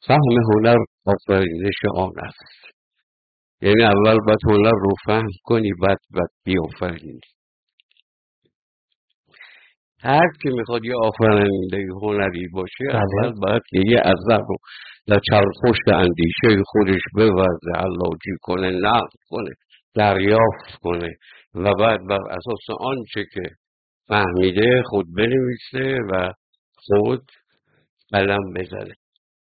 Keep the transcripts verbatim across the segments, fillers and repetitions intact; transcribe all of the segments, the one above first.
فهم هنر آفرینش آن است. یعنی اول باید هنر رو فهم کنی، بعد باید بیافرینی. هر کی میخواد یه آفریننده هنری باشه اول باید یه اثر رو در چرخشت اندیشه خودش بورزه، علاجی کنه، نقد کنه، دریافت کنه و بعد بر اساس آنچه که فهمیده خود بنویسه و خود قلم بزنه.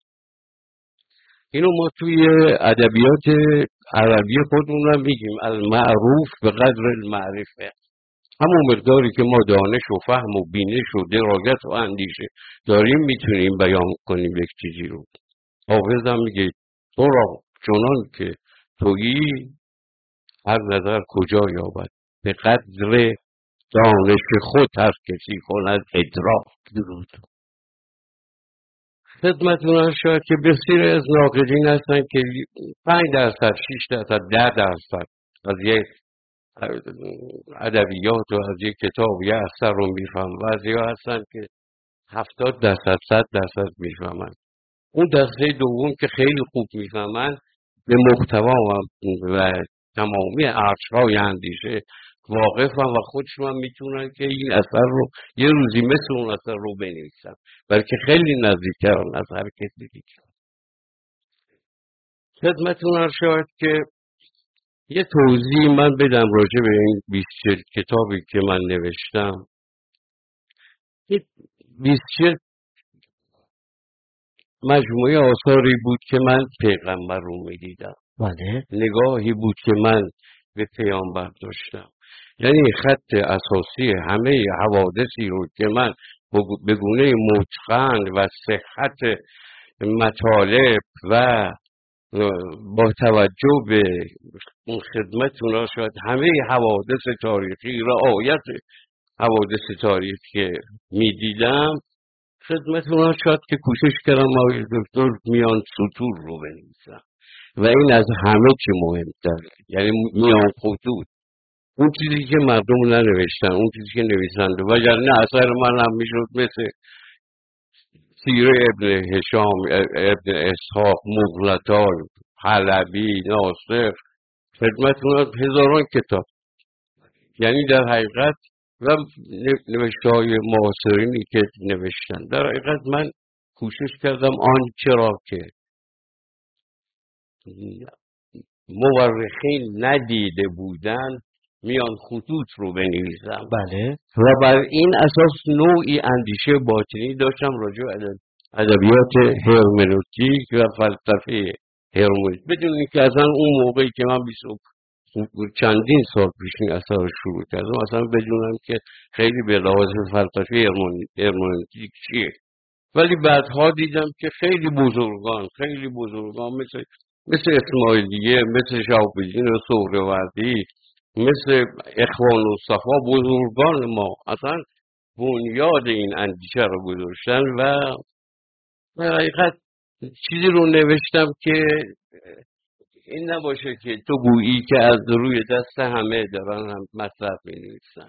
اینو ما توی ادبیات عربی خودمون هم میگیم المعروف به قدر المعرفه. همون مقداری که ما دانش و فهم و بینش و درایت و اندیشه داریم میتونیم بیان کنیم یک چیزی رو. حافظ هم میگه تو را چنان که تویی هر نظر کجا یابد، به قدر دانش خود هر کسی کند ادراک. درود خدمتتون هست. شاید که بسیاری از ناقدین هستن که پنج درصد شش درصد ده درصد از یک ادبیات و از یک کتاب یا اثر رو میفهم، بعضی ها هستن که هفتاد درصد صد درصد میفهمن. اون دسته دوم که خیلی خوب میفهمن، به محتوا و تمامی ارزهای اندیشه واقفن و خودشون هم میتونن که این اثر رو یه روزی مثل اون اثر رو بنویسن، بلکه خیلی نزدیکترن از هر کسی دیگه. خدمتتون عرض شود که یه توضیح من بدم راجع به این بیست جلد کتابی که من نوشتم. این بیست جلد مجموعه آثاری بود که من پیغمبر رو میدیدم. بله. نگاهی بود که من به پیامبر داشتم. یعنی خط اساسی همه حوادثی رو که من به گونه متقن و صحت مطالب و با توجه به اون خدمتون را شاید همه حوادث تاریخی، رعایت حوادث تاریخی که می دیدم خدمتون را شاید که کوشش کردم آقای دکتر میان سطور رو بنویسم و این از همه چی مهمتر، یعنی میان خطوط، اون چیزی که مردم ننوشتن، اون چیزی که نویسنده، وگرنه اثر من هم میشد مثل سیره ابن هشام، ابن اسحاق، مغلطان، حلبی، ناصر، خدمتون هزاران کتاب. یعنی در حقیقت و نوشته های معاصرینی که نوشتن، در حقیقت من کوشش کردم آنچه را که مورخین ندیده بودن میان خطوط رو بنویسم. بله. و بر این اساس نوعی اندیشه باطنی داشتم راجع به ادبیات هرمنوتیک و فلسفه هرمنوتیک، بدون اینکه اصلا اون موقعی که من بیست چندین سال پیش این اثر رو شروع کردم اصلا بدونم که خیلی به لحاظ فلسفه هرمنوتیک چیه. ولی بعدها دیدم که خیلی بزرگان خیلی بزرگان مثل مثل اسماعیلیه، مثل شهاب‌الدین سهروردی، مثل اخوان الصفا، بزرگان ما اصلا بنیاد این اندیشه رو گذاشتن و در حقیقت چیزی رو نوشتم که این نباشه که تو گویی که از روی دست همه دارن هم مطلب می نویسن.